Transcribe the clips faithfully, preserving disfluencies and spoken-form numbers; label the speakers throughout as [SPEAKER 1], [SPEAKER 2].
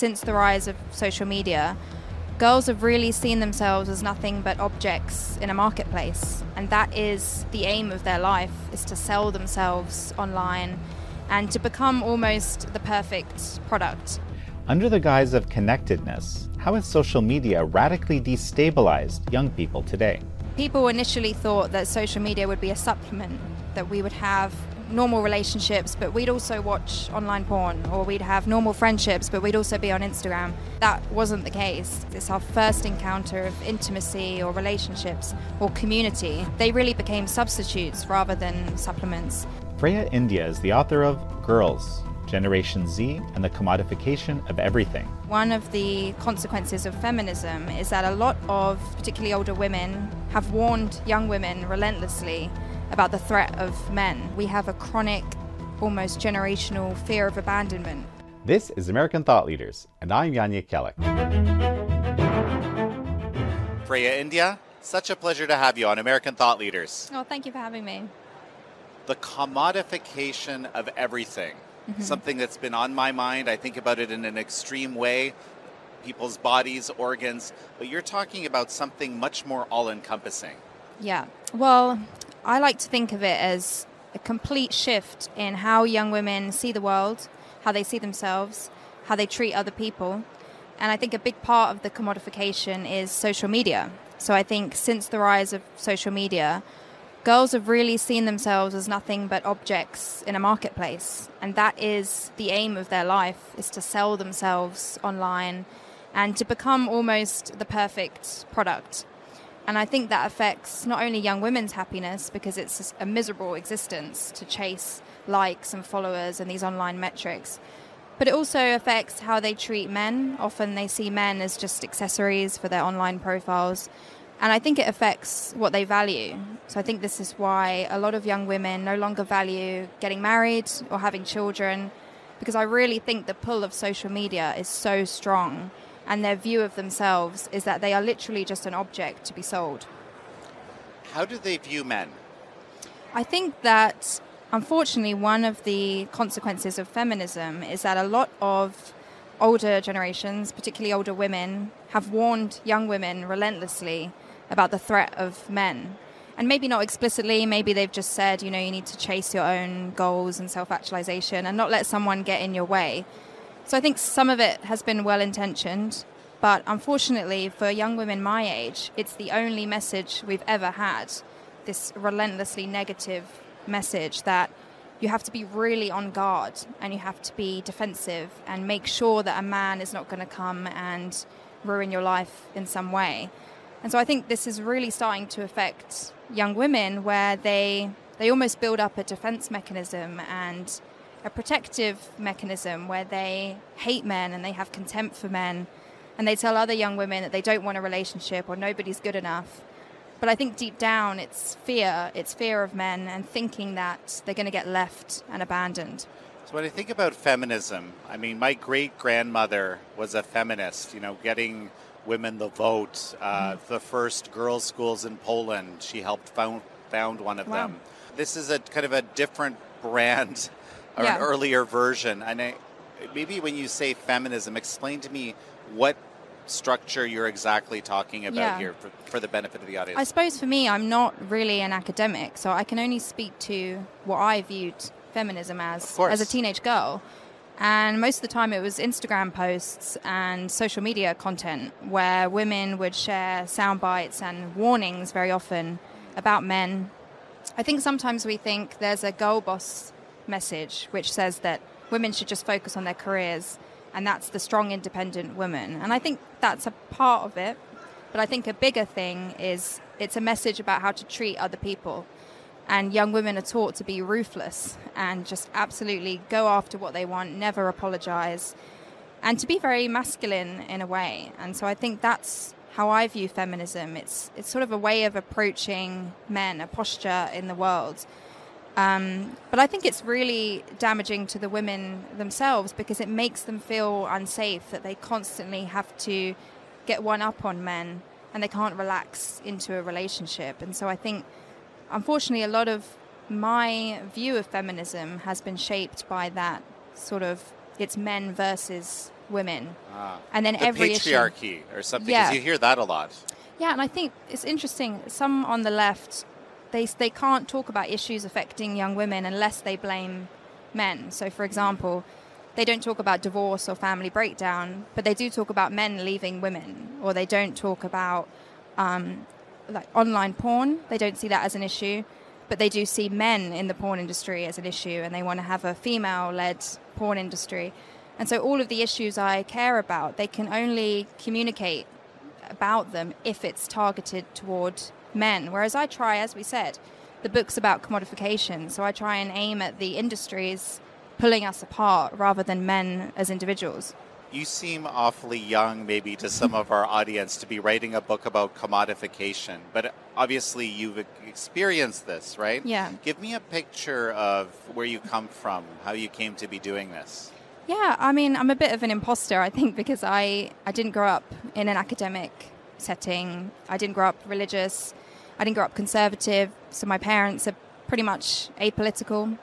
[SPEAKER 1] since the rise of social media, girls have really seen themselves as nothing but objects in a marketplace. And that is the aim of their life, is to sell themselves online and to become almost the perfect product.
[SPEAKER 2] Under the guise of connectedness, how has social media radically destabilized young people today?
[SPEAKER 1] People initially thought that social media would be a supplement, that we would have normal relationships, but we'd also watch online porn, or we'd have normal friendships, but we'd also be on Instagram. That wasn't the case. It's our first encounter of intimacy or relationships or community. They really became substitutes rather than supplements.
[SPEAKER 2] Freya India is the author of Girls, Generation Z and the Commodification of Everything.
[SPEAKER 1] One of the consequences of feminism is that a lot of particularly older women have warned young women relentlessly about the threat of men. We have a chronic, almost generational fear of abandonment.
[SPEAKER 2] This is American Thought Leaders, and I'm Yanya Kellett.
[SPEAKER 3] Freya India, such a pleasure to have you on American Thought Leaders.
[SPEAKER 1] Oh, thank you for having me.
[SPEAKER 3] The commodification of everything.
[SPEAKER 1] Mm-hmm.
[SPEAKER 3] Something that's been on my mind. I think about it in an extreme way. People's bodies, organs. But you're talking about something much more all-encompassing.
[SPEAKER 1] Yeah. Well, I like to think of it as a complete shift in how young women see the world, how they see themselves, how they treat other people. And I think a big part of the commodification is social media. So I think since the rise of social media, girls have really seen themselves as nothing but objects in a marketplace. And that is the aim of their life, is to sell themselves online and to become almost the perfect product. And I think that affects not only young women's happiness, because it's a miserable existence to chase likes and followers and these online metrics, but it also affects how they treat men. Often they see men as just accessories for their online profiles. And I think it affects what they value. So I think this is why a lot of young women no longer value getting married or having children, because I really think the pull of social media is so strong. And their view of themselves is that they are literally just an object to be sold.
[SPEAKER 3] How do they view men?
[SPEAKER 1] I think that, unfortunately, one of the consequences of feminism is that a lot of older generations, particularly older women, have warned young women relentlessly about the threat of men. And maybe not explicitly, maybe they've just said, you know, you need to chase your own goals and self-actualization and not let someone get in your way. So I think some of it has been well-intentioned, but unfortunately for young women my age, it's the only message we've ever had, this relentlessly negative message that you have to be really on guard and you have to be defensive and make sure that a man is not going to come and ruin your life in some way. And so I think this is really starting to affect young women, where they they almost build up a defense mechanism and a protective mechanism where they hate men and they have contempt for men, and they tell other young women that they don't want a relationship or nobody's good enough. But I think deep down it's fear, it's fear of men and thinking that they're going to get left and abandoned.
[SPEAKER 3] So when I think about feminism, I mean, my great-grandmother was a feminist, you know, getting women the vote, uh, mm. the first girls' schools in Poland. She helped found, found one of
[SPEAKER 1] wow.
[SPEAKER 3] them. This is a kind of a different brand or
[SPEAKER 1] yeah.
[SPEAKER 3] an earlier version. And I, maybe when you say feminism, explain to me what structure you're exactly talking about
[SPEAKER 1] yeah.
[SPEAKER 3] here for, for the benefit of the audience.
[SPEAKER 1] I suppose for me, I'm not really an academic, so I can only speak to what I viewed feminism as as a teenage girl. And most of the time it was Instagram posts and social media content where women would share sound bites and warnings very often about men. I think sometimes we think there's a girl boss message which says that women should just focus on their careers, and that's the strong, independent woman. And I think that's a part of it. But I think a bigger thing is it's a message about how to treat other people. And young women are taught to be ruthless and just absolutely go after what they want, never apologize, and to be very masculine in a way. And so I think that's how I view feminism. It's it's sort of a way of approaching men, a posture in the world. Um, but I think it's really damaging to the women themselves, because it makes them feel unsafe, that they constantly have to get one up on men and they can't relax into a relationship. And so I think, unfortunately, a lot of my view of feminism has been shaped by that sort of, it's men versus women.
[SPEAKER 3] Ah,
[SPEAKER 1] and then
[SPEAKER 3] the
[SPEAKER 1] every
[SPEAKER 3] patriarchy
[SPEAKER 1] issue,
[SPEAKER 3] or something,
[SPEAKER 1] yeah.
[SPEAKER 3] because you hear that a lot.
[SPEAKER 1] Yeah, and I think it's interesting. Some on the left, they they can't talk about issues affecting young women unless they blame men. So, for example, they don't talk about divorce or family breakdown, but they do talk about men leaving women, or they don't talk about um, like online porn. They don't see that as an issue, but they do see men in the porn industry as an issue, and they want to have a female-led porn industry. And so all of the issues I care about, they can only communicate about them if it's targeted toward men. Whereas I try, as we said, the book's about commodification, so I try and aim at the industries pulling us apart rather than men as individuals.
[SPEAKER 3] You seem awfully young, maybe, to some of our audience to be writing a book about commodification, but obviously you've experienced this, right?
[SPEAKER 1] Yeah.
[SPEAKER 3] Give me a picture of where you come from, how you came to be doing this.
[SPEAKER 1] Yeah, I mean, I'm a bit of an imposter, I think, because I, I didn't grow up in an academic setting. I didn't grow up religious. I didn't grow up conservative. So my parents are pretty much apolitical.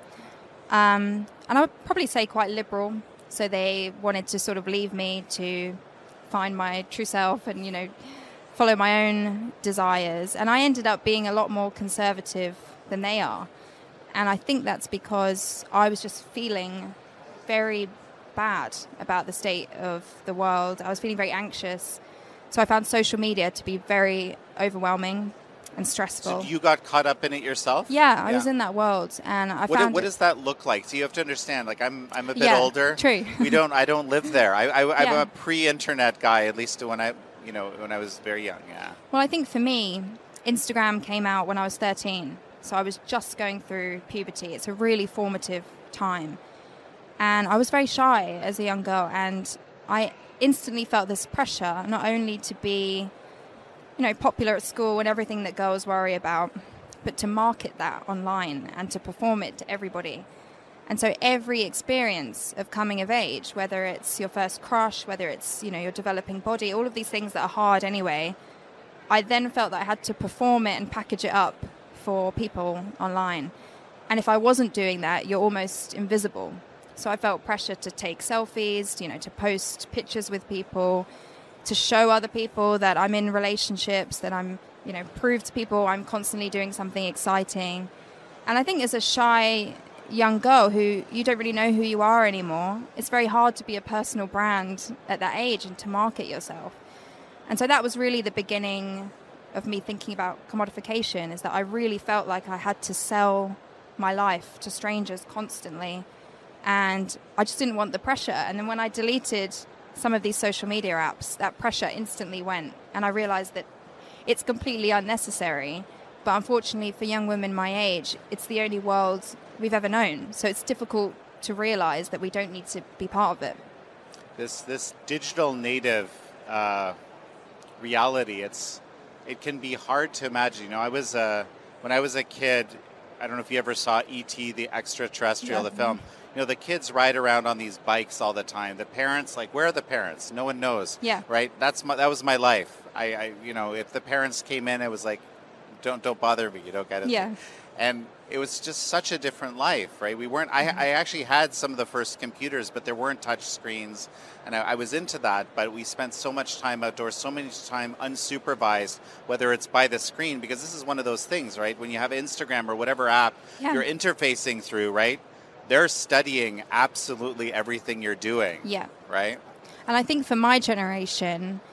[SPEAKER 1] Um, and I would probably say quite liberal. So they wanted to sort of leave me to find my true self and, you know, follow my own desires. And I ended up being a lot more conservative than they are. And I think that's because I was just feeling very bad about the state of the world. I was feeling very anxious. So I found social media to be very overwhelming and stressful.
[SPEAKER 3] So you got caught up in it yourself?
[SPEAKER 1] Yeah, I yeah. was in that world, and I
[SPEAKER 3] what
[SPEAKER 1] found.
[SPEAKER 3] Do, what
[SPEAKER 1] it,
[SPEAKER 3] does that look like? So you have to understand. Like I'm, I'm a bit
[SPEAKER 1] yeah,
[SPEAKER 3] older.
[SPEAKER 1] True.
[SPEAKER 3] we don't. I don't live there. I, I, I'm
[SPEAKER 1] yeah.
[SPEAKER 3] a pre-internet guy, at least when I, you know, when I was very young. Yeah.
[SPEAKER 1] Well, I think for me, Instagram came out when I was thirteen, so I was just going through puberty. It's a really formative time, and I was very shy as a young girl, and I instantly felt this pressure not only to be, you know, popular at school and everything that girls worry about, but to market that online and to perform it to everybody. And so every experience of coming of age, whether it's your first crush, whether it's, you know, your developing body, all of these things that are hard anyway, I then felt that I had to perform it and package it up for people online. And if I wasn't doing that, you're almost invisible. So I felt pressure to take selfies, you know, to post pictures with people, to show other people that I'm in relationships, that I'm, you know, prove to people I'm constantly doing something exciting. And I think as a shy young girl who you don't really know who you are anymore, it's very hard to be a personal brand at that age and to market yourself. And so that was really the beginning of me thinking about commodification, is that I really felt like I had to sell my life to strangers constantly. And I just didn't want the pressure. And then when I deleted some of these social media apps, that pressure instantly went. And I realized that it's completely unnecessary. But unfortunately for young women my age, it's the only world we've ever known. So it's difficult to realize that we don't need to be part of it.
[SPEAKER 3] This this digital native uh, reality, it's it can be hard to imagine. You know, I was uh, when I was a kid, I don't know if you ever saw E T, the extraterrestrial, yeah. the film. You know, the kids ride around on these bikes all the time. The parents, like, where are the parents? No one knows.
[SPEAKER 1] Yeah.
[SPEAKER 3] Right? That's my, that was my life. I, I, you know, if the parents came in, it was like, don't don't bother me. You don't get it.
[SPEAKER 1] Yeah.
[SPEAKER 3] And it was just such a different life, right? We weren't. I, I actually had some of the first computers, but there weren't touch screens, and I, I was into that. But we spent so much time outdoors, so much time unsupervised, whether it's by the screen, because this is one of those things, right? When you have Instagram or whatever app yeah. you're interfacing through, right? They're studying absolutely everything you're doing.
[SPEAKER 1] Yeah.
[SPEAKER 3] Right?
[SPEAKER 1] And I think for my generation,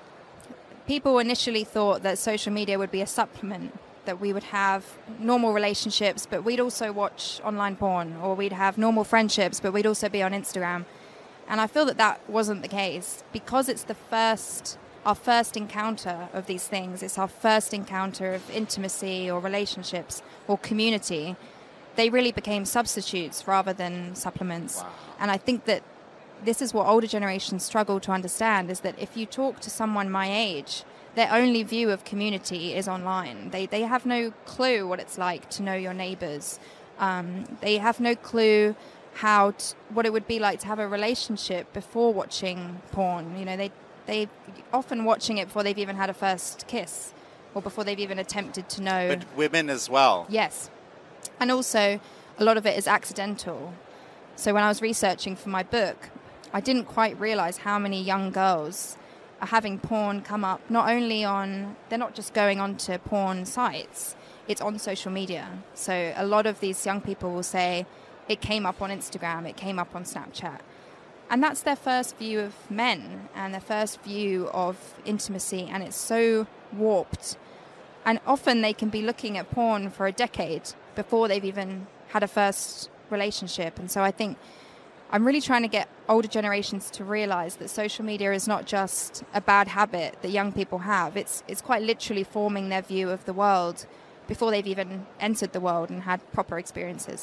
[SPEAKER 1] people initially thought that social media would be a supplement, that we would have normal relationships, but we'd also watch online porn, or we'd have normal friendships, but we'd also be on Instagram. And I feel that that wasn't the case, because it's the first, our first encounter of these things. It's our first encounter of intimacy or relationships or community. They really became substitutes rather than supplements.
[SPEAKER 3] Wow.
[SPEAKER 1] And I think that this is what older generations struggle to understand, is that if you talk to someone my age, their only view of community is online. They they have no clue what it's like to know your neighbors. Um, they have no clue how t- what it would be like to have a relationship before watching porn. You know, they they often watching it before they've even had a first kiss, or before they've even attempted to know.
[SPEAKER 3] But women as well.
[SPEAKER 1] Yes. And also, a lot of it is accidental. So when I was researching for my book, I didn't quite realize how many young girls are having porn come up, not only on, they're not just going onto porn sites, it's on social media. So a lot of these young people will say, it came up on Instagram, it came up on Snapchat. And that's their first view of men and their first view of intimacy, and it's so warped. And often they can be looking at porn for a decade before they've even had a first relationship. And so I think I'm really trying to get older generations to realize that social media is not just a bad habit that young people have. It's it's quite literally forming their view of the world before they've even entered the world and had proper experiences.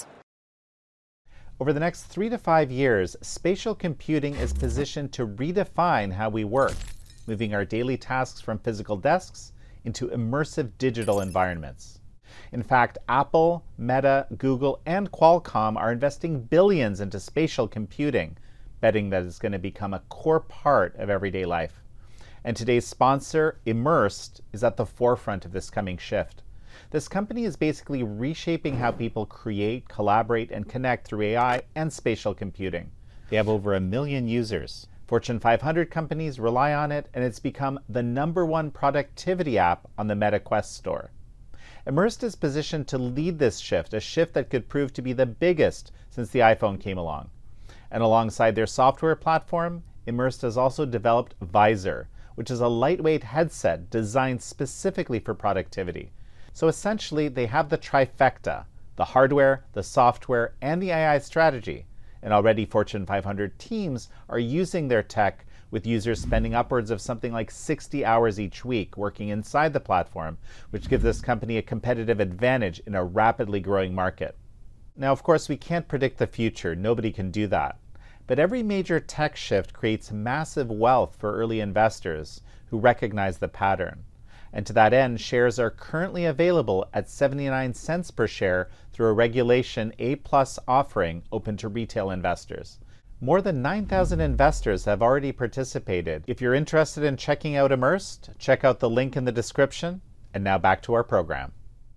[SPEAKER 2] Over the next three to five years, spatial computing is positioned to redefine how we work, moving our daily tasks from physical desks into immersive digital environments. In fact, Apple, Meta, Google, and Qualcomm are investing billions into spatial computing, betting that it's going to become a core part of everyday life. And today's sponsor, Immersed, is at the forefront of this coming shift. This company is basically reshaping how people create, collaborate, and connect through A I and spatial computing. They have over a million users. Fortune five hundred companies rely on it, and it's become the number one productivity app on the Meta Quest store. Immersed is positioned to lead this shift, a shift that could prove to be the biggest since the iPhone came along. And alongside their software platform, Immersed has also developed Visor, which is a lightweight headset designed specifically for productivity. So essentially, they have the trifecta, the hardware, the software, and the A I strategy. And already Fortune five hundred teams are using their tech, with users spending upwards of something like sixty hours each week working inside the platform, which gives this company a competitive advantage in a rapidly growing market. Now, of course, we can't predict the future. Nobody can do that. But every major tech shift creates massive wealth for early investors who recognize the pattern. And to that end, shares are currently available at seventy-nine cents per share through a Regulation A plus offering open to retail investors. More than nine thousand investors have already participated. If you're interested in checking out Immersed, check out the link in the description. And now back to our program.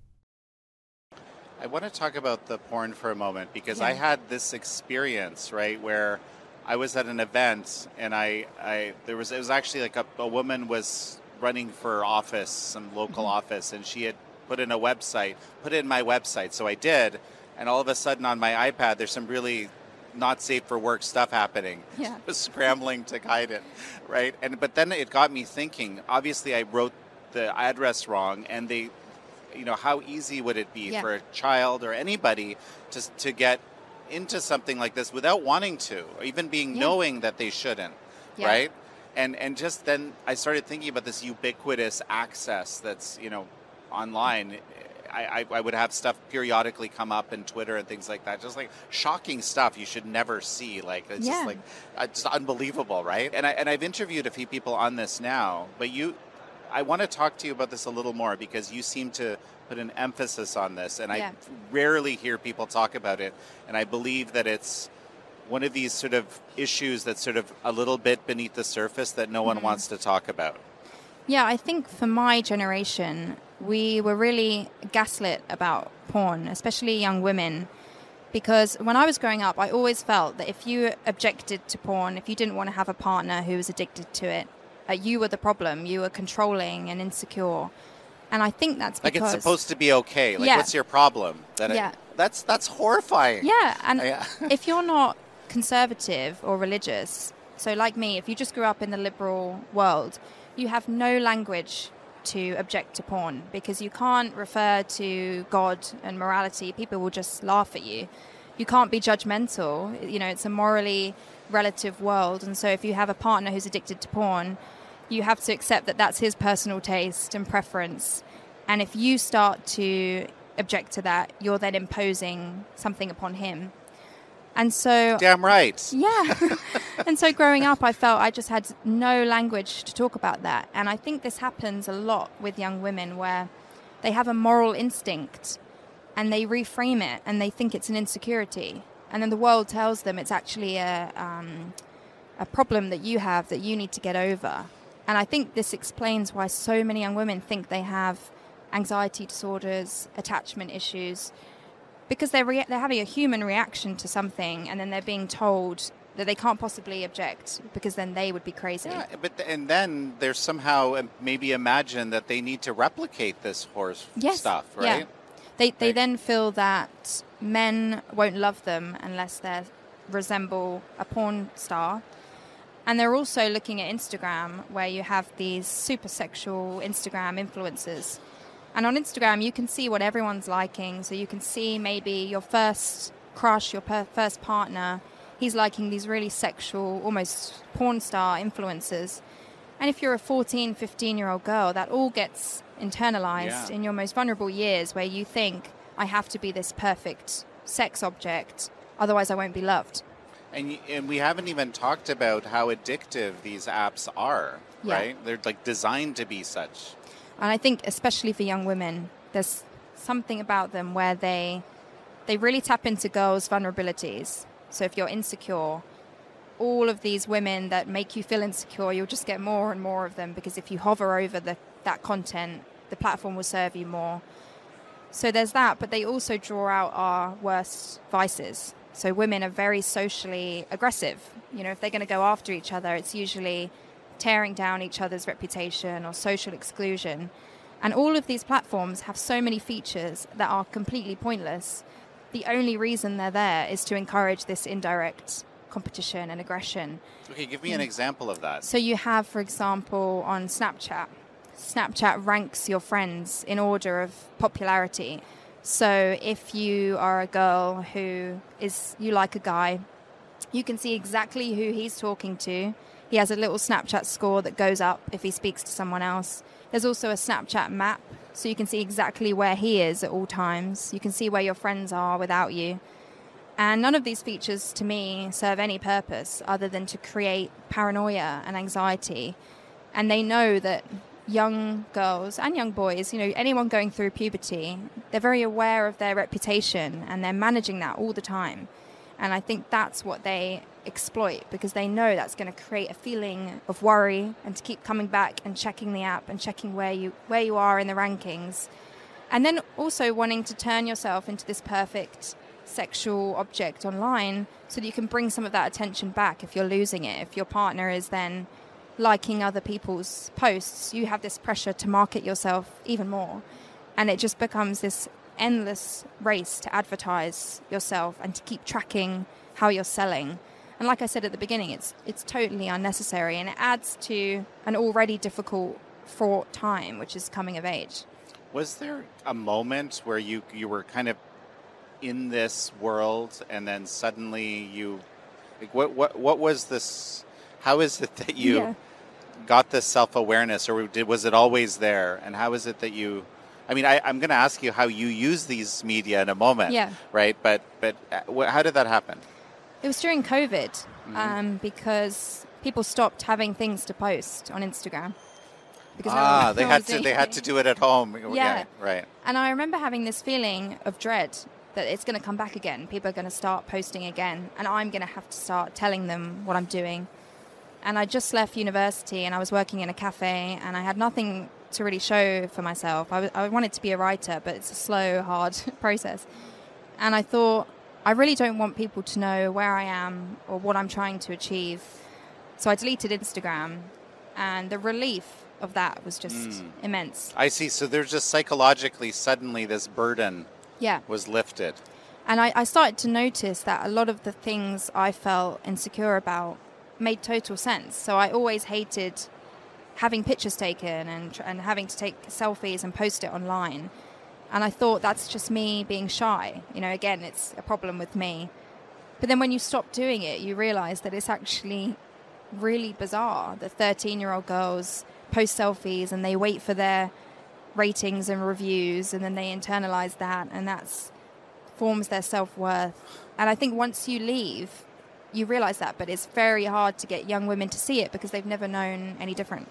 [SPEAKER 3] I want to talk about the porn for a moment because
[SPEAKER 1] Yeah.
[SPEAKER 3] I had this experience, right, where I was at an event and I, I there was it was actually like a, a woman was running for office, some local
[SPEAKER 1] Mm-hmm.
[SPEAKER 3] office, and she had put in a website, put in my website. So I did, and all of a sudden on my iPad, there's some really not safe for work stuff happening.
[SPEAKER 1] Yeah.
[SPEAKER 3] I was scrambling to hide it, right? And but then it got me thinking. Obviously, I wrote the address wrong, and they, you know, how easy would it be
[SPEAKER 1] Yeah.
[SPEAKER 3] for a child or anybody to to get into something like this without wanting to, or even being
[SPEAKER 1] Yeah.
[SPEAKER 3] knowing that they shouldn't,
[SPEAKER 1] Yeah.
[SPEAKER 3] right? And and just then I started thinking about this ubiquitous access that's, you know, online. I, I, I would have stuff periodically come up in Twitter and things like that, just like shocking stuff you should never see. Like it's
[SPEAKER 1] Yeah.
[SPEAKER 3] just like uh, just unbelievable, right? And I and I've interviewed a few people on this now, but you, I want to talk to you about this a little more because you seem to put an emphasis on this, and
[SPEAKER 1] Yeah.
[SPEAKER 3] I rarely hear people talk about it. And I believe that it's one of these sort of issues that's sort of a little bit beneath the surface that no one
[SPEAKER 1] Mhm.
[SPEAKER 3] wants to talk about.
[SPEAKER 1] Yeah, I think for my generation, we were really gaslit about porn, especially young women, because when I was growing up, I always felt that if you objected to porn, if you didn't want to have a partner who was addicted to it, uh, you were the problem. You were controlling and insecure. And I think that's
[SPEAKER 3] Like
[SPEAKER 1] because...
[SPEAKER 3] it's supposed to be okay. Like,
[SPEAKER 1] Yeah.
[SPEAKER 3] what's your problem? That
[SPEAKER 1] Yeah.
[SPEAKER 3] it, that's that's horrifying.
[SPEAKER 1] Yeah, and
[SPEAKER 3] Yeah.
[SPEAKER 1] if you're not conservative or religious, so like me, if you just grew up in the liberal world, you have no language to object to porn because you can't refer to God and morality. People will just laugh at you. You can't be judgmental. You know, it's a morally relative world. And so if you have a partner who's addicted to porn, you have to accept that that's his personal taste and preference. And if you start to object to that, you're then imposing something upon him. And so...
[SPEAKER 3] Damn right.
[SPEAKER 1] Yeah. And so growing up, I felt I just had no language to talk about that. And I think this happens a lot with young women where they have a moral instinct and they reframe it and they think it's an insecurity. And then the world tells them it's actually a, um, a problem that you have that you need to get over. And I think this explains why so many young women think they have anxiety disorders, attachment issues, because they're rea- they're having a human reaction to something and then they're being told that they can't possibly object because then they would be crazy.
[SPEAKER 3] Yeah, but th- and then there's somehow uh, maybe imagine that they need to replicate this horse
[SPEAKER 1] yes.
[SPEAKER 3] stuff, right?
[SPEAKER 1] Yeah. They they
[SPEAKER 3] right.
[SPEAKER 1] then feel that men won't love them unless they resemble a porn star. And they're also looking at Instagram, where you have these super sexual Instagram influencers. And on Instagram, you can see what everyone's liking. So you can see maybe your first crush, your per- first partner, he's liking these really sexual, almost porn star influencers. And if you're a fourteen, fifteen-year-old girl, that all gets internalized
[SPEAKER 3] yeah.
[SPEAKER 1] in your most vulnerable years, where you think, I have to be this perfect sex object, otherwise I won't be loved.
[SPEAKER 3] And, and we haven't even talked about how addictive these apps are,
[SPEAKER 1] yeah.
[SPEAKER 3] right? They're like designed to be such.
[SPEAKER 1] And I think especially for young women, there's something about them where they they really tap into girls' vulnerabilities. So if you're insecure, all of these women that make you feel insecure, you'll just get more and more of them, because if you hover over the, that content, the platform will serve you more. So there's that, but they also draw out our worst vices. So women are very socially aggressive. You know, if they're going to go after each other, it's usually tearing down each other's reputation or social exclusion. And all of these platforms have so many features that are completely pointless. The only reason they're there is to encourage this indirect competition and aggression.
[SPEAKER 3] Okay, give me an example of that.
[SPEAKER 1] So you have, for example, on Snapchat, Snapchat ranks your friends in order of popularity. So if you are a girl who is, you like a guy, you can see exactly who he's talking to. He has a little Snapchat score that goes up if he speaks to someone else. There's also a Snapchat map, so you can see exactly where he is at all times. You can see where your friends are without you. And none of these features, to me, serve any purpose other than to create paranoia and anxiety. And they know that young girls and young boys, you know, anyone going through puberty, they're very aware of their reputation and they're managing that all the time. And I think that's what they exploit, because they know that's going to create a feeling of worry and to keep coming back and checking the app and checking where you where you are in the rankings. And then also wanting to turn yourself into this perfect sexual object online so that you can bring some of that attention back if you're losing it. If your partner is then liking other people's posts, you have this pressure to market yourself even more. And it just becomes this endless race to advertise yourself and to keep tracking how you're selling. And like I said at the beginning, it's it's totally unnecessary, and it adds to an already difficult, fraught time, which is coming of age.
[SPEAKER 3] Was there a moment where you, you were kind of in this world and then suddenly you, like what, what, what was this, how is it that you yeah. got this self-awareness, or did, was it always there? And how is it that you, I mean, I, I'm going to ask you how you use these media in a moment,
[SPEAKER 1] yeah.
[SPEAKER 3] right? But but how did that happen?
[SPEAKER 1] It was during COVID,
[SPEAKER 3] mm-hmm.
[SPEAKER 1] um, because people stopped having things to post on Instagram. Because
[SPEAKER 3] ah,
[SPEAKER 1] no
[SPEAKER 3] they had to they had to do it at home.
[SPEAKER 1] Yeah.
[SPEAKER 3] yeah, right.
[SPEAKER 1] And I remember having this feeling of dread that it's going to come back again. People are going to start posting again, and I'm going to have to start telling them what I'm doing. And I just left university, and I was working in a cafe, and I had nothing to really show for myself. I, w- I wanted to be a writer, but it's a slow, hard process. And I thought, I really don't want people to know where I am or what I'm trying to achieve. So I deleted Instagram, and the relief of that was just mm. immense.
[SPEAKER 3] I see. So there's just psychologically, suddenly this burden
[SPEAKER 1] yeah.
[SPEAKER 3] was lifted.
[SPEAKER 1] And I, I started to notice that a lot of the things I felt insecure about made total sense. So I always hated having pictures taken and and having to take selfies and post it online. And I thought that's just me being shy. You know, again, it's a problem with me. But then when you stop doing it, you realize that it's actually really bizarre that thirteen-year-old girls post selfies and they wait for their ratings and reviews, and then they internalize that, and that's forms their self-worth. And I think once you leave, you realize that, but it's very hard to get young women to see it because they've never known any different.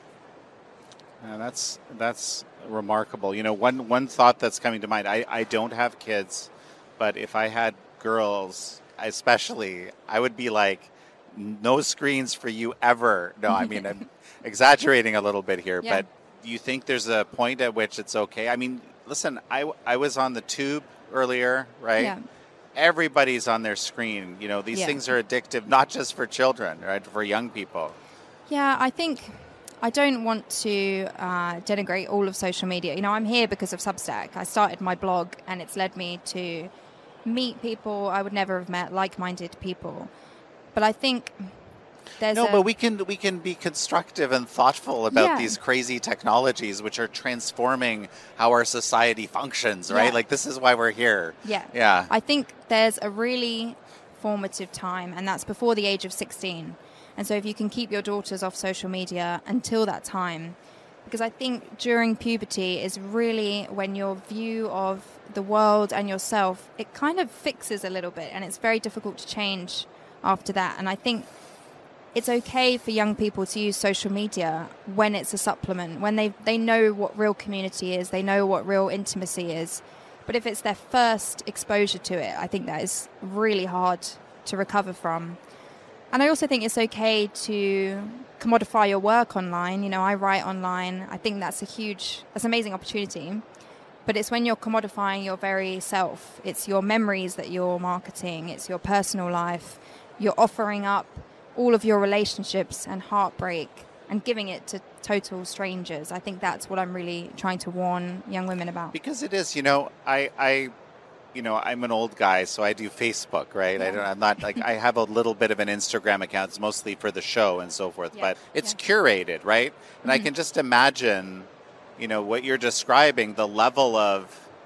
[SPEAKER 3] Uh, that's that's remarkable. You know, one one thought that's coming to mind, I, I don't have kids, but if I had girls, especially, I would be like, no screens for you ever. No, I mean, I'm exaggerating a little bit here, yeah. but do you think there's a point at which it's okay? I mean, listen, I, I was on the tube earlier, right?
[SPEAKER 1] Yeah.
[SPEAKER 3] everybody's on their screen. You know, these
[SPEAKER 1] yeah.
[SPEAKER 3] things are addictive, not just for children, right? For young people.
[SPEAKER 1] Yeah, I think I don't want to uh, denigrate all of social media. You know, I'm here because of Substack. I started my blog, and it's led me to meet people I would never have met, like-minded people. But I think there's
[SPEAKER 3] no,
[SPEAKER 1] a,
[SPEAKER 3] but we can we can be constructive and thoughtful about
[SPEAKER 1] yeah.
[SPEAKER 3] these crazy technologies, which are transforming how our society functions. Right?
[SPEAKER 1] Yeah.
[SPEAKER 3] Like, this is why we're here.
[SPEAKER 1] Yeah,
[SPEAKER 3] yeah.
[SPEAKER 1] I think there's a really formative time, and that's before the age of sixteen. And so if you can keep your daughters off social media until that time, because I think during puberty is really when your view of the world and yourself, it kind of fixes a little bit, and it's very difficult to change after that. And I think it's okay for young people to use social media when it's a supplement, when they, they know what real community is, they know what real intimacy is. But if it's their first exposure to it, I think that is really hard to recover from. And I also think it's okay to commodify your work online. You know, I write online. I think that's a huge, that's an amazing opportunity. But it's when you're commodifying your very self. It's your memories that you're marketing. It's your personal life. You're offering up all of your relationships and heartbreak and giving it to total strangers. I think that's what I'm really trying to warn young women about.
[SPEAKER 3] Because it is, you know, I... I You know, I'm an old guy, so I do Facebook, right?
[SPEAKER 1] Yeah.
[SPEAKER 3] I don't, I'm not like I have a little bit of an Instagram account. It's mostly for the show and so forth,
[SPEAKER 1] Yeah.
[SPEAKER 3] but it's
[SPEAKER 1] Yeah.
[SPEAKER 3] curated, right? And
[SPEAKER 1] Mm-hmm.
[SPEAKER 3] I can just imagine, you know, what you're describing, the level of,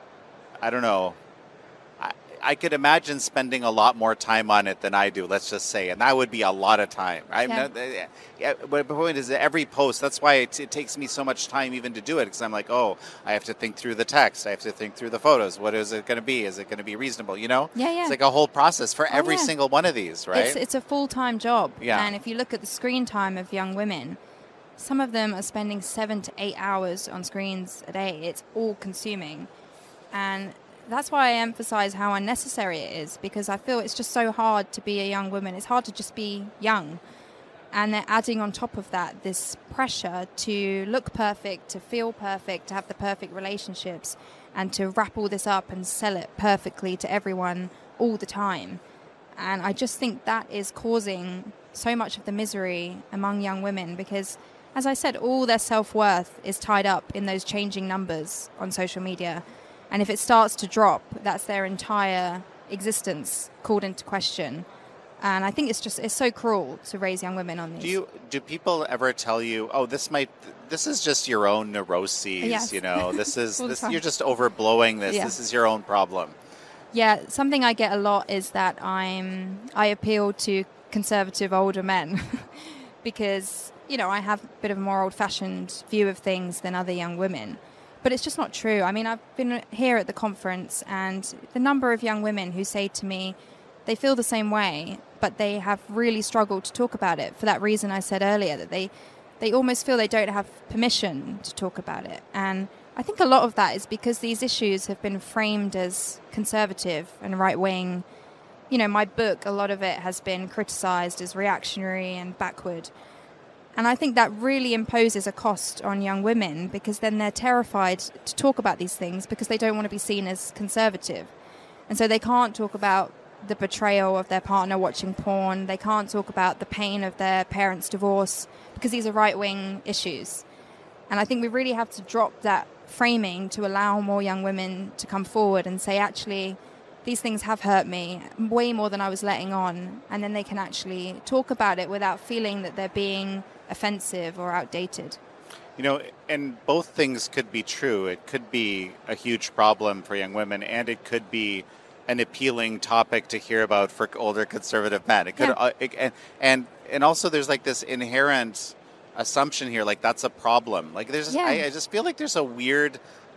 [SPEAKER 3] I don't know, I, I could imagine spending a lot more time on it than I do, let's just say, and that would be a lot of time. I'm
[SPEAKER 1] Yeah.
[SPEAKER 3] not, uh, yeah, but the point is that every post, that's why it, it takes me so much time even to do it, because I'm like, oh, I have to think through the text, I have to think through the photos, what is it going to be, is it going to be reasonable, you know?
[SPEAKER 1] Yeah, yeah.
[SPEAKER 3] It's like a whole process for
[SPEAKER 1] Oh,
[SPEAKER 3] every
[SPEAKER 1] yeah.
[SPEAKER 3] single one of these, right?
[SPEAKER 1] It's, it's a full-time job.
[SPEAKER 3] Yeah.
[SPEAKER 1] And if you look at the screen time of young women, some of them are spending seven to eight hours on screens a day. It's all-consuming. And that's why I emphasize how unnecessary it is, because I feel it's just so hard to be a young woman. It's hard to just be young. And they're adding on top of that this pressure to look perfect, to feel perfect, to have the perfect relationships, and to wrap all this up and sell it perfectly to everyone all the time. And I just think that is causing so much of the misery among young women, because, as I said, all their self-worth is tied up in those changing numbers on social media. And if it starts to drop, that's their entire existence called into question. And I think it's just, it's so cruel to raise young women on these.
[SPEAKER 3] Do you do people ever tell you, oh, this might, this is just your own neuroses,
[SPEAKER 1] Yes.
[SPEAKER 3] you know, this is,
[SPEAKER 1] All the
[SPEAKER 3] this,
[SPEAKER 1] time.
[SPEAKER 3] you're just overblowing this,
[SPEAKER 1] Yeah.
[SPEAKER 3] this is your own problem.
[SPEAKER 1] Yeah, something I get a lot is that I'm I appeal to conservative older men because, you know, I have a bit of a more old-fashioned view of things than other young women. But it's just not true. I mean, I've been here at the conference, and the number of young women who say to me they feel the same way, but they have really struggled to talk about it for that reason I said earlier, that they, they almost feel they don't have permission to talk about it. And I think a lot of that is because these issues have been framed as conservative and right-wing. You know, my book, a lot of it has been criticized as reactionary and backward. And I think that really imposes a cost on young women, because then they're terrified to talk about these things because they don't want to be seen as conservative. And so they can't talk about the betrayal of their partner watching porn. They can't talk about the pain of their parents' divorce because these are right-wing issues. And I think we really have to drop that framing to allow more young women to come forward and say, actually, these things have hurt me way more than I was letting on. And then they can actually talk about it without feeling that they're being offensive or outdated.
[SPEAKER 3] You know, and both things could be true. It could be a huge problem for young women, and it could be an appealing topic to hear about for older conservative men. It could,
[SPEAKER 1] Yeah.
[SPEAKER 3] uh, it, and, and and also there's like this inherent assumption here, like that's a problem. Like there's,
[SPEAKER 1] Yeah.
[SPEAKER 3] I, I just feel like there's a weird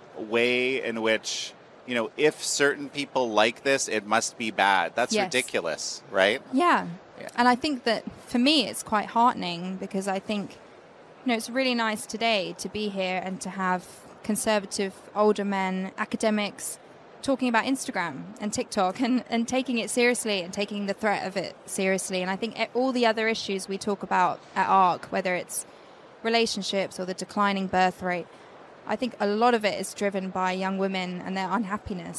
[SPEAKER 3] way in which, you know, if certain people like this, it must be bad. That's
[SPEAKER 1] Yes.
[SPEAKER 3] ridiculous, right?
[SPEAKER 1] Yeah.
[SPEAKER 3] Yeah.
[SPEAKER 1] And I think that for me it's quite heartening, because I think, you know, it's really nice today to be here and to have conservative older men, academics, talking about Instagram and TikTok and, and taking it seriously and taking the threat of it seriously. And I think all the other issues we talk about at ARC, whether it's relationships or the declining birth rate, I think a lot of it is driven by young women and their unhappiness.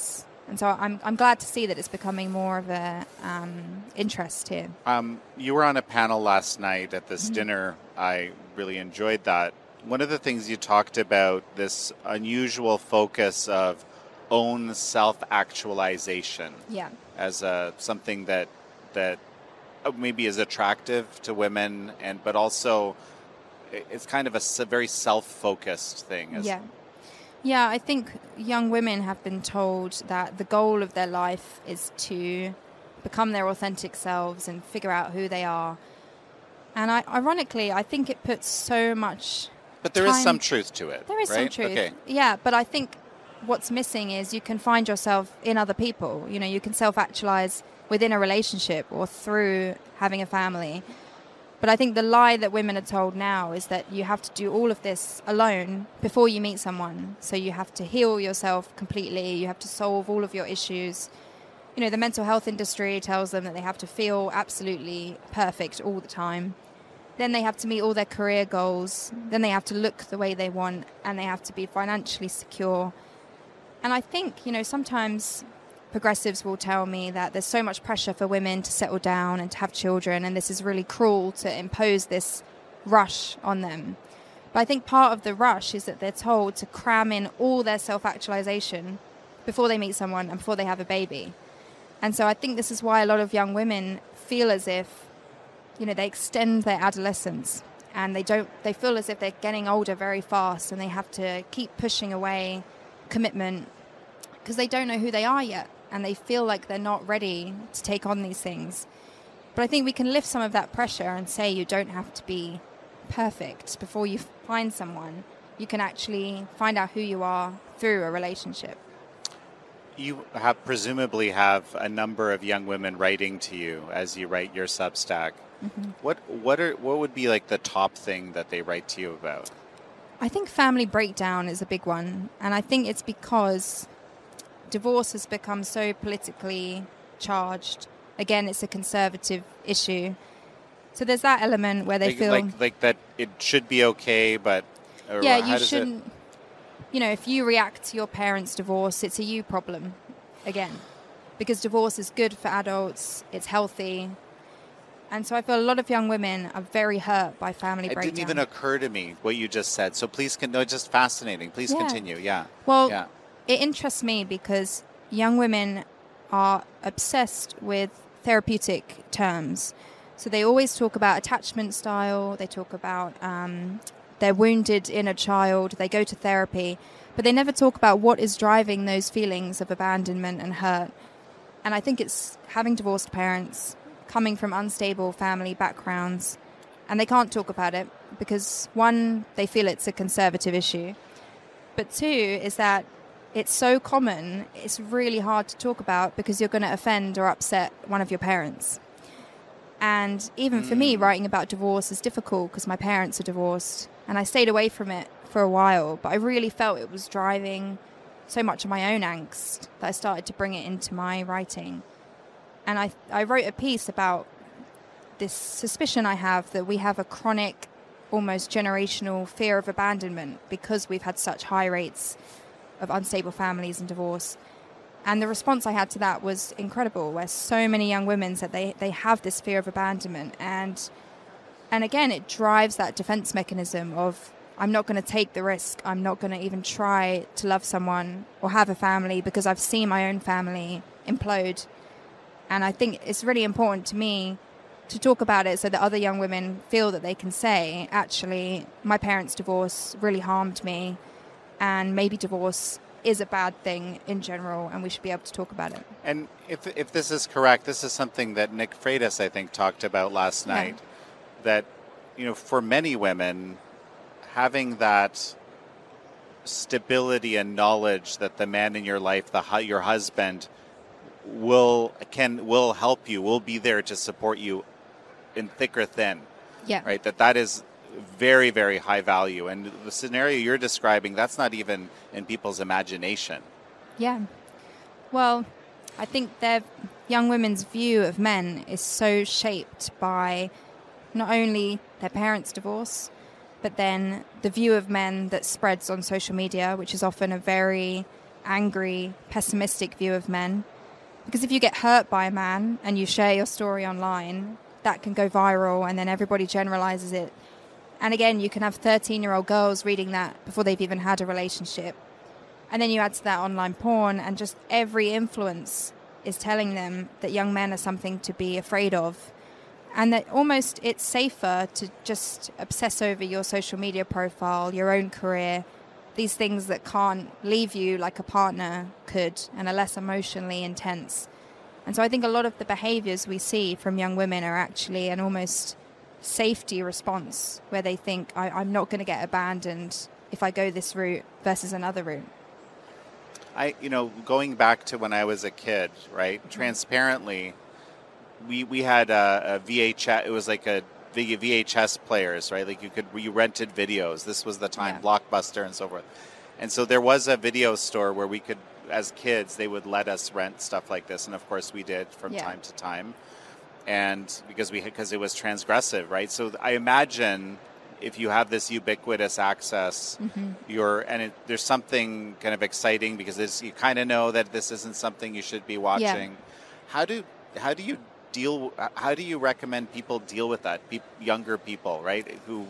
[SPEAKER 1] And so I'm I'm glad to see that it's becoming more of a um, interest here.
[SPEAKER 3] Um, you were on a panel last night at this mm-hmm. dinner. I really enjoyed that. One of the things you talked about, this unusual focus of own self-actualization
[SPEAKER 1] yeah.
[SPEAKER 3] as a, something that that maybe is attractive to women, and but also it's kind of a very self-focused thing.
[SPEAKER 1] Yeah. Yeah, I think young women have been told that the goal of their life is to become their authentic selves and figure out who they are. And I, ironically, I think it puts so much
[SPEAKER 3] But there
[SPEAKER 1] time,
[SPEAKER 3] is some truth to it,
[SPEAKER 1] There is
[SPEAKER 3] right?
[SPEAKER 1] some truth.
[SPEAKER 3] Okay.
[SPEAKER 1] Yeah, but I think what's missing is you can find yourself in other people. You know, you can self-actualize within a relationship or through having a family. But I think the lie that women are told now is that you have to do all of this alone before you meet someone. So you have to heal yourself completely. You have to solve all of your issues. You know, the mental health industry tells them that they have to feel absolutely perfect all the time. Then they have to meet all their career goals. Then they have to look the way they want, and they have to be financially secure. And I think, you know, sometimes progressives will tell me that there's so much pressure for women to settle down and to have children, and this is really cruel to impose this rush on them. But I think part of the rush is that they're told to cram in all their self-actualization before they meet someone and before they have a baby. And so I think this is why a lot of young women feel as if, you know, they extend their adolescence and they don't, they feel as if they're getting older very fast, and they have to keep pushing away commitment because they don't know who they are yet. And they feel like they're not ready to take on these things. But I think we can lift some of that pressure and say you don't have to be perfect before you find someone. You can actually find out who you are through a relationship.
[SPEAKER 3] You have presumably have a number of young women writing to you as you write your Substack. Mm-hmm. What what are what would be like the top thing that they write to you about?
[SPEAKER 1] I think family breakdown is a big one. And I think it's because divorce has become so politically charged. Again, it's a conservative issue. So there's that element where they
[SPEAKER 3] like,
[SPEAKER 1] feel...
[SPEAKER 3] Like, like that it should be okay, but...
[SPEAKER 1] Yeah, you shouldn't... It... You know, if you react to your parents' divorce, it's a you problem, again. Because divorce is good for adults, it's healthy. And so I feel a lot of young women are very hurt by family
[SPEAKER 3] it
[SPEAKER 1] breakdown.
[SPEAKER 3] It didn't even occur to me what you just said. So please, con- no, it's just fascinating. Please yeah. continue, yeah.
[SPEAKER 1] Well...
[SPEAKER 3] Yeah.
[SPEAKER 1] It interests me because young women are obsessed with therapeutic terms. So they always talk about attachment style, they talk about um, their wounded inner child, they go to therapy, but they never talk about what is driving those feelings of abandonment and hurt. And I think it's having divorced parents, coming from unstable family backgrounds, and they can't talk about it because, one, they feel it's a conservative issue, but two, is that it's so common, it's really hard to talk about because you're going to offend or upset one of your parents. And even mm. for me, writing about divorce is difficult because my parents are divorced, and I stayed away from it for a while, but I really felt it was driving so much of my own angst that I started to bring it into my writing. And I, I wrote a piece about this suspicion I have that we have a chronic, almost generational fear of abandonment because we've had such high rates of unstable families and divorce. And the response I had to that was incredible, where so many young women said they, they have this fear of abandonment. And and again, it drives that defense mechanism of, I'm not going to take the risk. I'm not going to even try to love someone or have a family because I've seen my own family implode. And I think it's really important to me to talk about it so that other young women feel that they can say, actually, my parents' divorce really harmed me. And maybe divorce is a bad thing in general, and we should be able to talk about it.
[SPEAKER 3] And if if this is correct, this is something that Nick Freitas, I think, talked about last night, yeah. that, you know, for many women, having that stability and knowledge that the man in your life, the your husband, will can will help you, will be there to support you in thick or thin.
[SPEAKER 1] Yeah.
[SPEAKER 3] Right. That that is very, very high value. And the scenario you're describing, that's not even in people's imagination.
[SPEAKER 1] Yeah. Well, I think their young women's view of men is so shaped by not only their parents' divorce, but then the view of men that spreads on social media, which is often a very angry, pessimistic view of men. Because if you get hurt by a man and you share your story online, that can go viral and then everybody generalizes it. And again, you can have thirteen-year-old girls reading that before they've even had a relationship. And then you add to that online porn, and just every influence is telling them that young men are something to be afraid of. And that almost it's safer to just obsess over your social media profile, your own career, these things that can't leave you like a partner could and are less emotionally intense. And so I think a lot of the behaviors we see from young women are actually an almost safety response where they think, I, I'm not going to get abandoned if I go this route versus another route.
[SPEAKER 3] I, you know, going back to when I was a kid, right, mm-hmm. transparently, we we had a, a V H S, it was like a V H S players, right? Like you could, you rented videos. This was the time, yeah. Blockbuster and so forth. And so there was a video store where we could, as kids, they would let us rent stuff like this. And of course we did from yeah. time to time. And because we, because it was transgressive, right? So I imagine if you have this ubiquitous access, mm-hmm. you're, and it, there's something kind of exciting because this, you kind of know that this isn't something you should be watching. Yeah. How do, how do you deal, how do you recommend people deal with that? Pe- younger people, right? Who,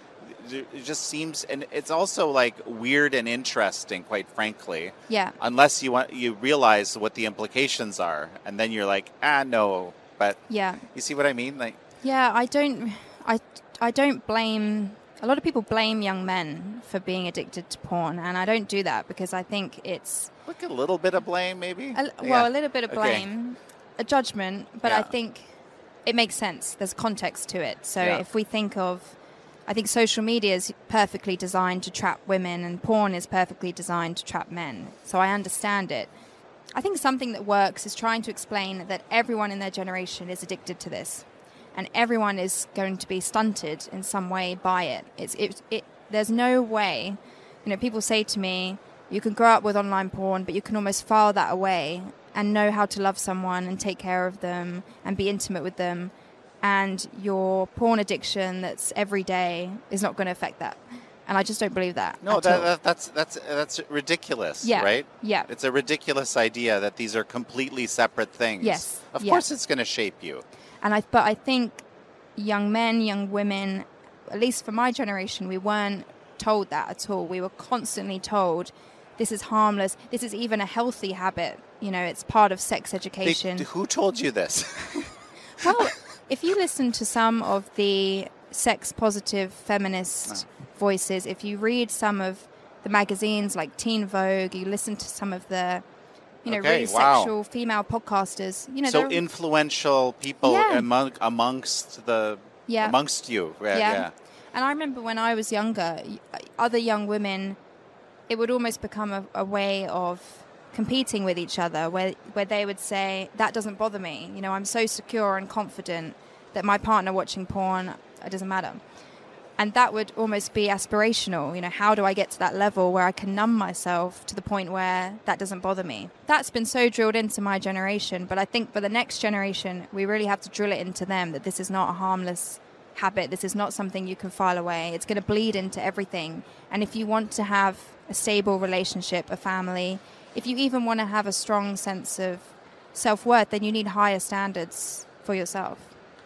[SPEAKER 3] it just seems, and it's also like weird and interesting, quite frankly.
[SPEAKER 1] Yeah.
[SPEAKER 3] Unless you want, you realize what the implications are, and then you're like, ah, no. But
[SPEAKER 1] yeah,
[SPEAKER 3] you see what I mean? Like,
[SPEAKER 1] yeah, I don't, I, I don't blame. A lot of people blame young men for being addicted to porn, and I don't do that because I think it's
[SPEAKER 3] like a little bit of blame, maybe.
[SPEAKER 1] A, well,
[SPEAKER 3] yeah.
[SPEAKER 1] a little bit of blame, okay. a judgment, but yeah. I think it makes sense. There's context to it. So yeah. if we think of, I think social media is perfectly designed to trap women, and porn is perfectly designed to trap men. So I understand it. I think something that works is trying to explain that everyone in their generation is addicted to this, and everyone is going to be stunted in some way by it. It's it, it. There's no way, you know, people say to me, you can grow up with online porn, but you can almost file that away and know how to love someone and take care of them and be intimate with them, and your porn addiction that's every day is not going to affect that. And I just don't believe that.
[SPEAKER 3] No, that, that, that's that's that's ridiculous,
[SPEAKER 1] yeah.
[SPEAKER 3] right?
[SPEAKER 1] Yeah.
[SPEAKER 3] It's a ridiculous idea that these are completely separate things.
[SPEAKER 1] Yes.
[SPEAKER 3] Of
[SPEAKER 1] yeah.
[SPEAKER 3] course it's going to shape you.
[SPEAKER 1] And I, but I think young men, young women, at least for my generation, we weren't told that at all. We were constantly told, this is harmless. This is even a healthy habit. You know, it's part of sex education.
[SPEAKER 3] They, who told you this?
[SPEAKER 1] Well, if you listen to some of the sex-positive feminist oh. voices, if you read some of the magazines like Teen Vogue, you listen to some of the, you know,
[SPEAKER 3] okay,
[SPEAKER 1] really
[SPEAKER 3] wow.
[SPEAKER 1] sexual female podcasters. You know,
[SPEAKER 3] so influential people
[SPEAKER 1] yeah.
[SPEAKER 3] among, amongst the
[SPEAKER 1] yeah.
[SPEAKER 3] amongst you. Yeah,
[SPEAKER 1] yeah.
[SPEAKER 3] yeah.
[SPEAKER 1] And I remember when I was younger, other young women, it would almost become a, a way of competing with each other, where where they would say, that doesn't bother me. You know, I'm so secure and confident that my partner watching porn, it doesn't matter. And that would almost be aspirational. You know, how do I get to that level where I can numb myself to the point where that doesn't bother me? That's been so drilled into my generation. But I think for the next generation, we really have to drill it into them that this is not a harmless habit. This is not something you can file away. It's going to bleed into everything. And if you want to have a stable relationship, a family, if you even want to have a strong sense of self-worth, then you need higher standards for yourself.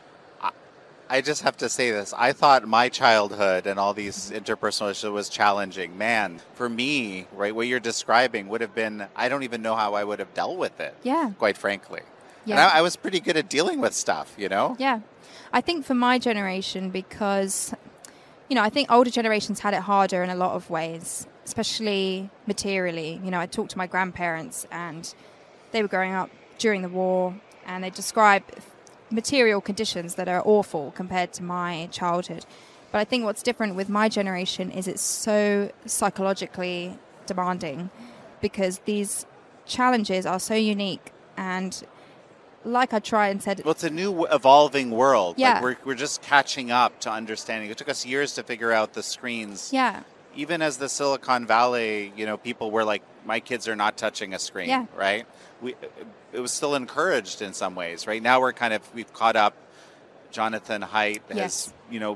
[SPEAKER 3] I just have to say this. I thought my childhood and all these interpersonal issues was challenging. Man, for me, right, what you're describing would have been, I don't even know how I would have dealt with it.
[SPEAKER 1] Yeah.
[SPEAKER 3] Quite frankly.
[SPEAKER 1] Yeah.
[SPEAKER 3] And I, I was pretty good at dealing with stuff, you know?
[SPEAKER 1] Yeah. I think for my generation, because, you know, I think older generations had it harder in a lot of ways, especially materially. You know, I talked to my grandparents and they were growing up during the war and they describe material conditions that are awful compared to my childhood. But I think what's different with my generation is it's so psychologically demanding because these challenges are so unique. And like I tried and said...
[SPEAKER 3] Well, it's a new evolving world.
[SPEAKER 1] Yeah.
[SPEAKER 3] Like we're, we're just catching up to understanding. It took us years to figure out the screens.
[SPEAKER 1] Yeah.
[SPEAKER 3] Even as the Silicon Valley, you know, people were like, my kids are not touching a screen,
[SPEAKER 1] yeah.
[SPEAKER 3] right? We, it was still encouraged in some ways, right? Now we're kind of, we've caught up. Jonathan Haidt has,
[SPEAKER 1] yes.
[SPEAKER 3] you know,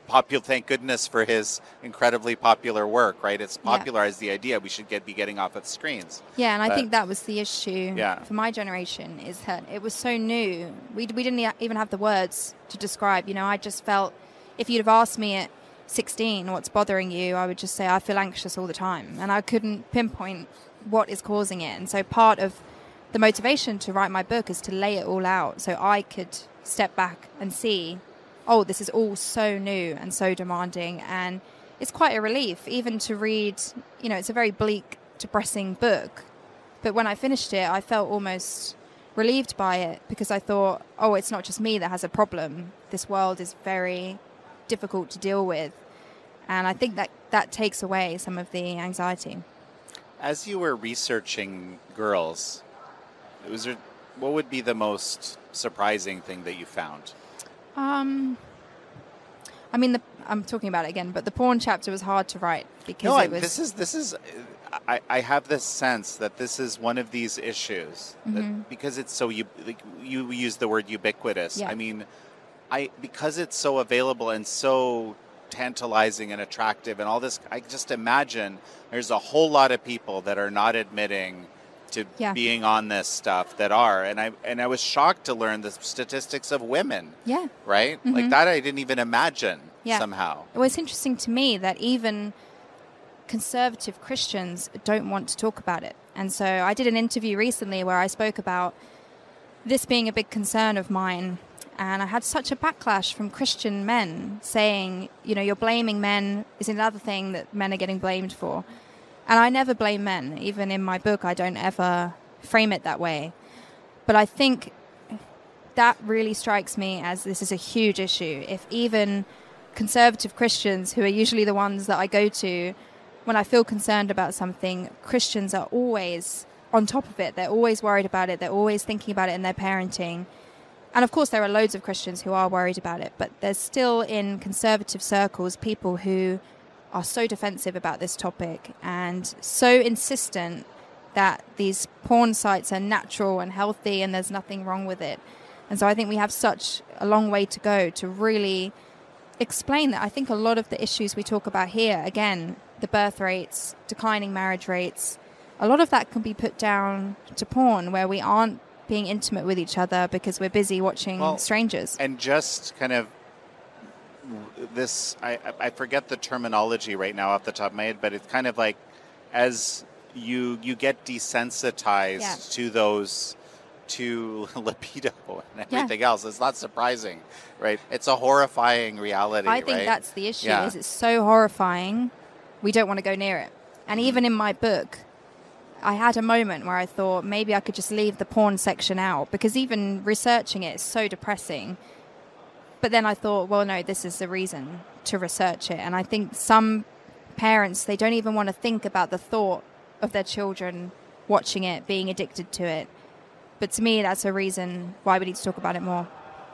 [SPEAKER 3] popular. Thank goodness for his incredibly popular work, right? It's popularized yeah. the idea we should get be getting off of screens.
[SPEAKER 1] Yeah, and
[SPEAKER 3] but,
[SPEAKER 1] I think that was the issue
[SPEAKER 3] yeah.
[SPEAKER 1] for my generation, is that it was so new. We we didn't even have the words to describe. You know, I just felt, if you'd have asked me at sixteen what's bothering you, I would just say I feel anxious all the time, and I couldn't pinpoint what is causing it. And so part of the motivation to write my book is to lay it all out so I could step back and see, oh, this is all so new and so demanding, and it's quite a relief even to read. You know, it's a very bleak, depressing book, but when I finished it, I felt almost relieved by it, because I thought, oh, it's not just me that has a problem. This world is very difficult to deal with, and I think that that takes away some of the anxiety.
[SPEAKER 3] As you were researching girls, was there, what would be the most surprising thing that you found?
[SPEAKER 1] Um, I mean, the, I'm talking about it again, but the porn chapter was hard to write because
[SPEAKER 3] no,
[SPEAKER 1] it
[SPEAKER 3] I,
[SPEAKER 1] was.
[SPEAKER 3] this is this is. I, I have this sense that this is one of these issues that
[SPEAKER 1] Mm-hmm.
[SPEAKER 3] because it's so you like, you use the word ubiquitous.
[SPEAKER 1] Yeah.
[SPEAKER 3] I mean, I because it's so available and so tantalizing and attractive and all this. I just imagine there's a whole lot of people that are not admitting to
[SPEAKER 1] Yeah.
[SPEAKER 3] being on this stuff that are, and I and I was shocked to learn the statistics of women.
[SPEAKER 1] Yeah.
[SPEAKER 3] Right,
[SPEAKER 1] Mhm.
[SPEAKER 3] like that I didn't even imagine
[SPEAKER 1] Yeah.
[SPEAKER 3] somehow.
[SPEAKER 1] Well, it's interesting to me that even conservative Christians don't want to talk about it. And so I did an interview recently where I spoke about this being a big concern of mine. And I had such a backlash from Christian men saying, you know, you're blaming men is another thing that men are getting blamed for. And I never blame men. Even in my book, I don't ever frame it that way. But I think that really strikes me as this is a huge issue. If even conservative Christians, who are usually the ones that I go to when I feel concerned about something, Christians are always on top of it. They're always worried about it. They're always thinking about it in their parenting. And of course, there are loads of Christians who are worried about it, but there's still in conservative circles people who are so defensive about this topic and so insistent that these porn sites are natural and healthy and there's nothing wrong with it. And so I think we have such a long way to go to really explain that. I think a lot of the issues we talk about here, again, the birth rates, declining marriage rates, a lot of that can be put down to porn, where we aren't being intimate with each other because we're busy watching
[SPEAKER 3] well,
[SPEAKER 1] strangers.
[SPEAKER 3] And just kind of this, I, I forget the terminology right now off the top of my head, but it's kind of like as you you get desensitized
[SPEAKER 1] Yeah.
[SPEAKER 3] to those, to libido and
[SPEAKER 1] Yeah.
[SPEAKER 3] everything else. It's not surprising, right? It's a horrifying reality,
[SPEAKER 1] I think
[SPEAKER 3] right?
[SPEAKER 1] that's the issue,
[SPEAKER 3] Yeah.
[SPEAKER 1] is it's so horrifying, we don't want to go near it. And even in my book, I had a moment where I thought maybe I could just leave the porn section out, because even researching it is so depressing. But then I thought, well, no, this is the reason to research it. And I think some parents, they don't even want to think about the thought of their children watching it, being addicted to it. But to me, that's a reason why we need to talk about it more.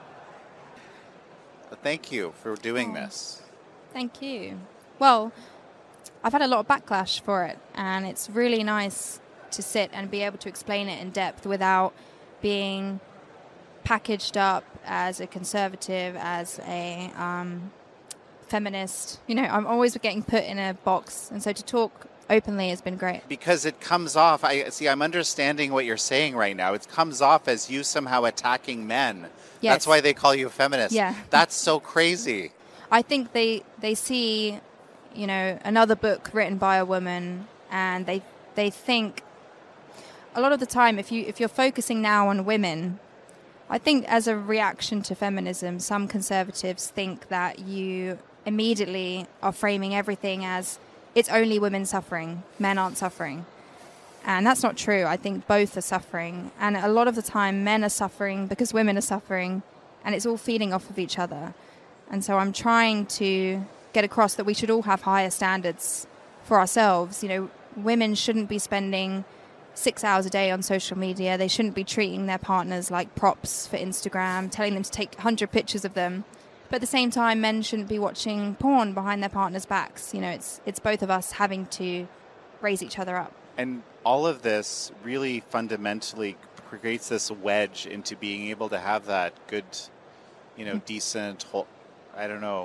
[SPEAKER 3] Thank you for doing
[SPEAKER 1] Oh.
[SPEAKER 3] this.
[SPEAKER 1] Thank you. Well, I've had a lot of backlash for it, and it's really nice to sit and be able to explain it in depth without being packaged up as a conservative, as a um, feminist. You know, I'm always getting put in a box, and so to talk openly has been great.
[SPEAKER 3] Because it comes off, I see, I'm understanding what you're saying right now. It comes off as you somehow attacking men.
[SPEAKER 1] Yes.
[SPEAKER 3] That's why they call you a feminist.
[SPEAKER 1] Yeah.
[SPEAKER 3] That's so crazy.
[SPEAKER 1] I think they, they see, you know, another book written by a woman, and they they think a lot of the time, if you if you're focusing now on women, I think as a reaction to feminism, some conservatives think that you immediately are framing everything as it's only women suffering, men aren't suffering. And that's not true. I think both are suffering. And a lot of the time, men are suffering because women are suffering, and it's all feeding off of each other. And so I'm trying to get across that we should all have higher standards for ourselves. You know, women shouldn't be spending six hours a day on social media. They shouldn't be treating their partners like props for Instagram, telling them to take one hundred pictures of them. But at the same time, men shouldn't be watching porn behind their partners' backs. You know, it's it's both of us having to raise each other up.
[SPEAKER 3] And all of this really fundamentally creates this wedge into being able to have that good, you know, decent, whole, I don't know,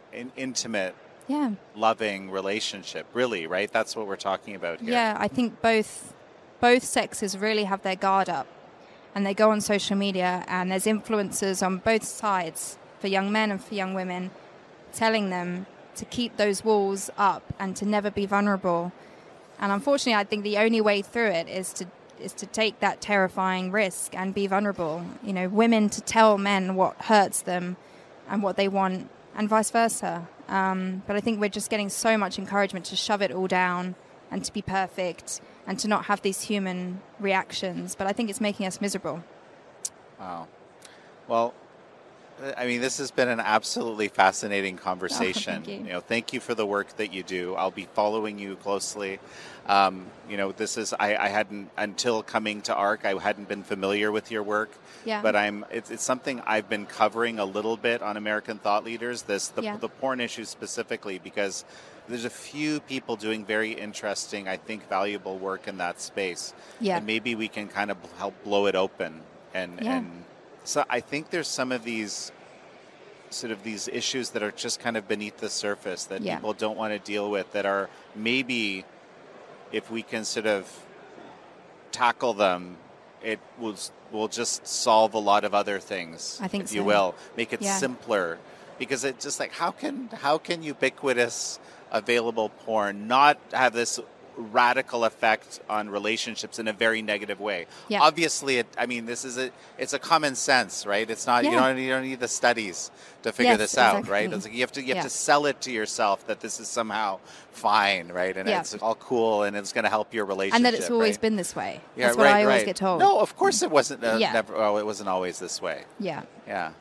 [SPEAKER 3] an intimate,
[SPEAKER 1] yeah.
[SPEAKER 3] loving relationship, really, right? That's what we're talking about here.
[SPEAKER 1] Yeah, I think both both sexes really have their guard up, and they go on social media, and there's influencers on both sides for young men and for young women telling them to keep those walls up and to never be vulnerable. And unfortunately, I think the only way through it is to is to take that terrifying risk and be vulnerable. You know, women to tell men what hurts them and what they want, and vice versa. Um, but I think we're just getting so much encouragement to shove it all down and to be perfect and to not have these human reactions. But I think it's making us miserable.
[SPEAKER 3] Wow. Well, I mean, this has been an absolutely fascinating conversation.
[SPEAKER 1] Oh, thank you.
[SPEAKER 3] You know, thank you for the work that you do. I'll be following you closely. Um, you know, this is I, I hadn't until coming to A R C, I hadn't been familiar with your work.
[SPEAKER 1] Yeah.
[SPEAKER 3] But I'm it's, it's something I've been covering a little bit on American Thought Leaders. This the,
[SPEAKER 1] Yeah.
[SPEAKER 3] the porn issue specifically, because there's a few people doing very interesting, I think, valuable work in that space.
[SPEAKER 1] Yeah.
[SPEAKER 3] And maybe we can kind of help blow it open and
[SPEAKER 1] Yeah.
[SPEAKER 3] and. So I think there's some of these sort of these issues that are just kind of beneath the surface that
[SPEAKER 1] Yeah.
[SPEAKER 3] people don't want to deal with, that are maybe, if we can sort of tackle them, it will will just solve a lot of other things.
[SPEAKER 1] I think
[SPEAKER 3] if
[SPEAKER 1] so.
[SPEAKER 3] you will, make it
[SPEAKER 1] Yeah.
[SPEAKER 3] simpler, because it's just like how can how can ubiquitous available porn not have this radical effect on relationships in a very negative way?
[SPEAKER 1] Yeah.
[SPEAKER 3] Obviously, it, I mean, this is a it's a common sense, right? It's not you
[SPEAKER 1] Yeah.
[SPEAKER 3] don't you don't need the studies to figure
[SPEAKER 1] Yes,
[SPEAKER 3] this out,
[SPEAKER 1] exactly.
[SPEAKER 3] right? It's like you have to you have
[SPEAKER 1] Yeah.
[SPEAKER 3] to sell it to yourself that this is somehow fine, right? And
[SPEAKER 1] Yeah.
[SPEAKER 3] it's all cool and it's going to help your relationship,
[SPEAKER 1] And that it's always
[SPEAKER 3] right?
[SPEAKER 1] been this way.
[SPEAKER 3] Yeah,
[SPEAKER 1] That's what
[SPEAKER 3] right,
[SPEAKER 1] I always
[SPEAKER 3] right.
[SPEAKER 1] get told.
[SPEAKER 3] No, of course it wasn't. Uh,
[SPEAKER 1] Yeah.
[SPEAKER 3] never. Oh, it wasn't always this way.
[SPEAKER 1] Yeah.
[SPEAKER 3] Yeah.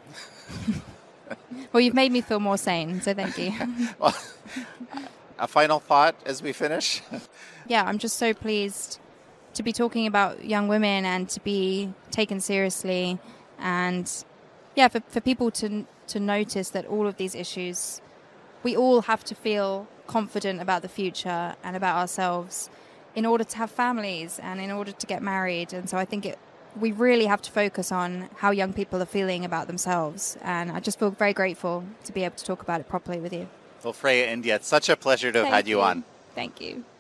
[SPEAKER 1] Well, you've made me feel more sane, so thank you.
[SPEAKER 3] Well, a final thought as we finish.
[SPEAKER 1] Yeah, I'm just so pleased to be talking about young women and to be taken seriously, and yeah, for, for people to to notice that all of these issues, we all have to feel confident about the future and about ourselves in order to have families and in order to get married. And so I think it, we really have to focus on how young people are feeling about themselves. And I just feel very grateful to be able to talk about it properly with you.
[SPEAKER 3] Well, Freya India, it's such a pleasure to have
[SPEAKER 1] Thank
[SPEAKER 3] had you on.
[SPEAKER 1] Thank you.